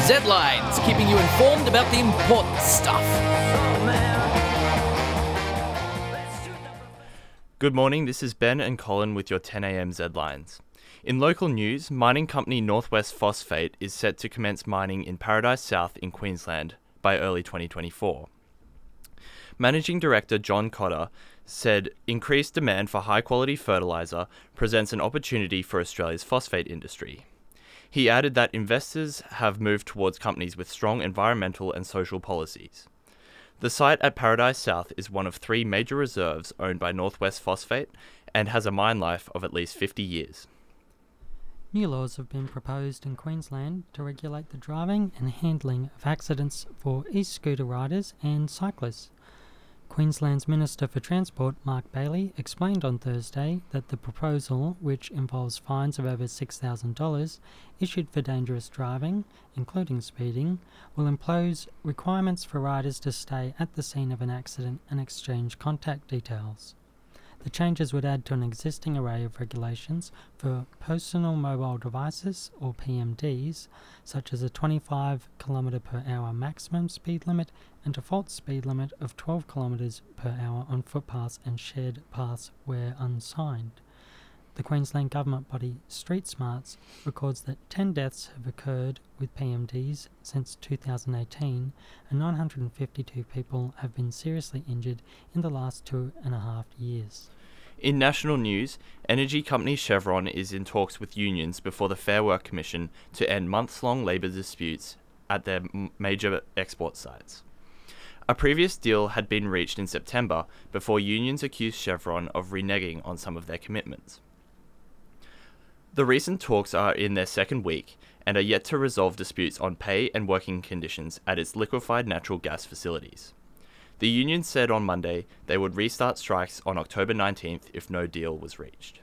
Z-Lines, keeping you informed about the important stuff. Good morning, this is Ben and Colin with your 10am Z-Lines. In local news, mining company Northwest Phosphate is set to commence mining in Paradise South in Queensland by early 2024. Managing Director John Cotter said increased demand for high-quality fertiliser presents an opportunity for Australia's phosphate industry. He added that investors have moved towards companies with strong environmental and social policies. The site at Paradise South is one of 3 major reserves owned by Northwest Phosphate and has a mine life of at least 50 years. New laws have been proposed in Queensland to regulate the driving and handling of accidents for e-scooter riders and cyclists. Queensland's Minister for Transport, Mark Bailey, explained on Thursday that the proposal, which involves fines of over $6,000 issued for dangerous driving, including speeding, will impose requirements for riders to stay at the scene of an accident and exchange contact details. The changes would add to an existing array of regulations for personal mobile devices, or PMDs, such as a 25 km per hour maximum speed limit and default speed limit of 12 km per hour on footpaths and shared paths where unsigned. The Queensland government body Street Smarts records that 10 deaths have occurred with PMDs since 2018 and 952 people have been seriously injured in the last 2.5 years. In national news, energy company Chevron is in talks with unions before the Fair Work Commission to end months-long labour disputes at their major export sites. A previous deal had been reached in September before unions accused Chevron of reneging on some of their commitments. The recent talks are in their second week and are yet to resolve disputes on pay and working conditions at its liquefied natural gas facilities. The union said on Monday they would restart strikes on October 19th if no deal was reached.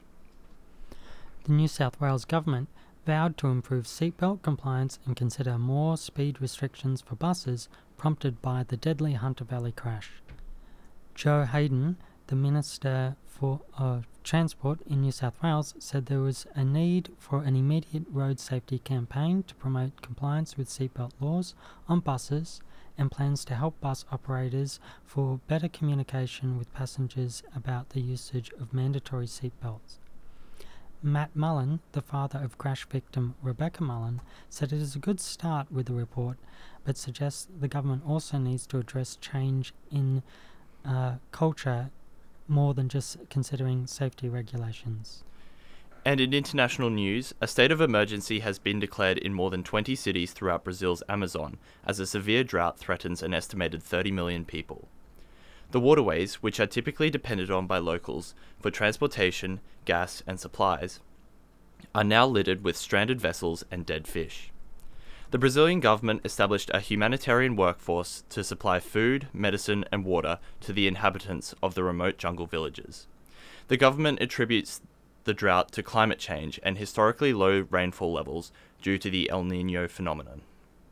The New South Wales government vowed to improve seatbelt compliance and consider more speed restrictions for buses prompted by the deadly Hunter Valley crash. Joe Hayden, the Minister for Transport in New South Wales, said there was a need for an immediate road safety campaign to promote compliance with seatbelt laws on buses and plans to help bus operators for better communication with passengers about the usage of mandatory seatbelts. Matt Mullen, the father of crash victim Rebecca Mullen, said it is a good start with the report, but suggests the government also needs to address change in culture more than just considering safety regulations. And in international news, a state of emergency has been declared in more than 20 cities throughout Brazil's Amazon as a severe drought threatens an estimated 30 million people. The waterways, which are typically depended on by locals for transportation, gas, and supplies, are now littered with stranded vessels and dead fish. The Brazilian government established a humanitarian workforce to supply food, medicine, and water to the inhabitants of the remote jungle villages. The government attributes the drought to climate change and historically low rainfall levels due to the El Niño phenomenon.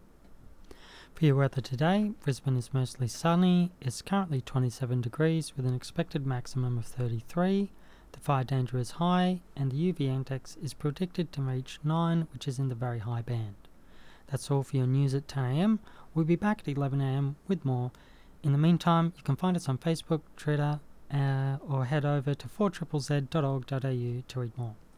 For your weather today, Brisbane is mostly sunny. It's currently 27 degrees with an expected maximum of 33. The fire danger is high and the UV index is predicted to reach 9, which is in the very high band. That's all for your news at 10 a.m. We'll be back at 11 a.m. with more. In the meantime, you can find us on Facebook, Twitter, or head over to 4ZZZ.org.au to read more.